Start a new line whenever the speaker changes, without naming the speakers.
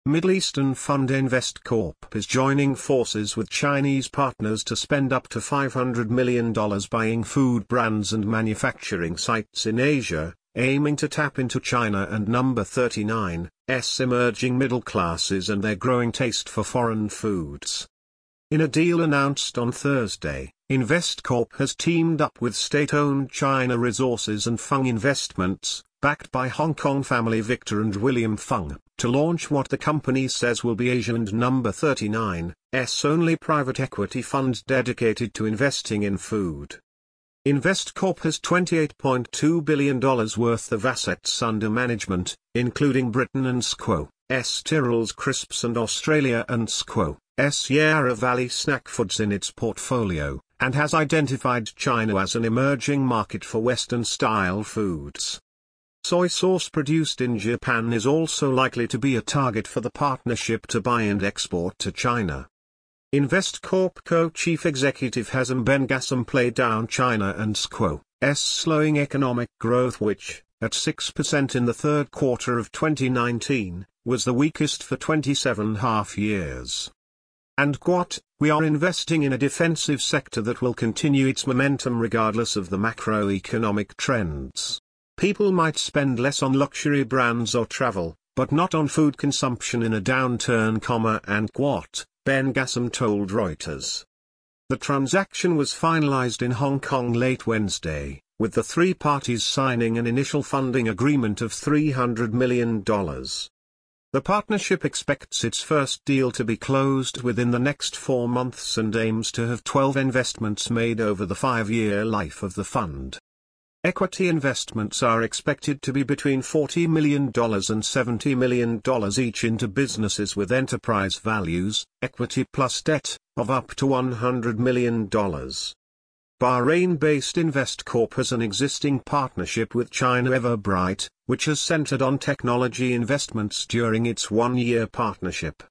Middle Eastern fund Investcorp is joining forces with Chinese partners to spend up to $500 million buying food brands and manufacturing sites in Asia, aiming to tap into China and Number 39's emerging middle classes and their growing taste for foreign foods. In a deal announced on Thursday, Investcorp has teamed up with state-owned China Resources and Fung Investments, backed by Hong Kong family Victor and William Fung, to launch what the company says will be Asia and Number 39's only private equity fund dedicated to investing in food. Investcorp has $28.2 billion worth of assets under management, including Britain and Squo's Tyrrell's Crisps and Australia and Squo's Yarra Valley snack foods in its portfolio, and has identified China as an emerging market for Western-style foods. Soy sauce produced in Japan is also likely to be a target for the partnership to buy and export to China. Investcorp co-chief executive Hazem Ben Gassam played down China and Squo's slowing economic growth, which, at 6% in the third quarter of 2019, was the weakest for 27 half years. And quote, "We are investing in a defensive sector that will continue its momentum regardless of the macroeconomic trends. People might spend less on luxury brands or travel, but not on food consumption in a downturn, and quote," Ben Gassam told Reuters. The transaction was finalized in Hong Kong late Wednesday, with the three parties signing an initial funding agreement of $300 million. The partnership expects its first deal to be closed within the next 4 months and aims to have 12 investments made over the 5-year life of the fund. Equity investments are expected to be between $40 million and $70 million each into businesses with enterprise values, equity plus debt, of up to $100 million. Bahrain-based Investcorp has an existing partnership with China Everbright, which has centered on technology investments during its 1-year partnership.